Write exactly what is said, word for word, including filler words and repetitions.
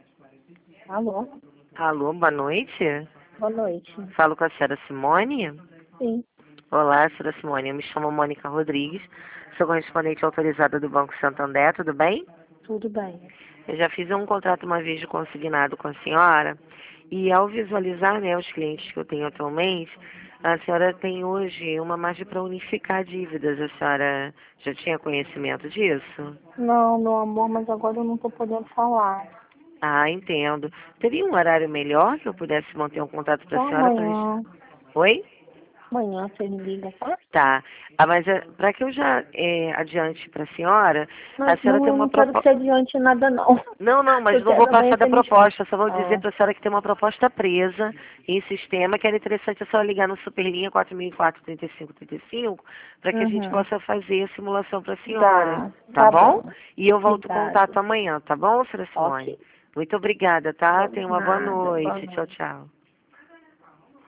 Alô? Alô, boa noite. Boa noite. Falo com a senhora Simone. Sim. Olá, senhora Simone. Eu me chamo Mônica Rodrigues. Sou correspondente autorizada do Banco Santander, tudo bem? Tudo bem. Eu já fiz um contrato uma vez de consignado com a senhora. E ao visualizar, né, os clientes que eu tenho atualmente, a senhora tem hoje uma margem para unificar dívidas. A senhora já tinha conhecimento disso? Não, meu amor, mas agora eu não tô podendo falar. Ah, entendo. Teria um horário melhor que eu pudesse manter um contato para Só a senhora? Pra... amanhã. Oi? Amanhã você me liga, tá? Tá. Ah, mas para que eu já é, adiante para a senhora, a Mas senhora não, tem eu uma não quero que proposta. você adiante nada, não. Não, não, mas Eu não vou quero amanhã passar da você me explica. proposta. Só vou dizer Ah, para a senhora que tem uma proposta presa em sistema, que era interessante a senhora ligar no Superlinha quatro mil e quatro, trinta e cinco, trinta e cinco, para que a gente uhum. possa fazer a simulação para a senhora. Tá, Tá tá bom? bom. E eu volto o contato Obrigada. amanhã, tá bom, senhora Simone? Ok. Muito obrigada, tá? Tenha uma boa Nada. Boa noite. Tchau, noite. tchau.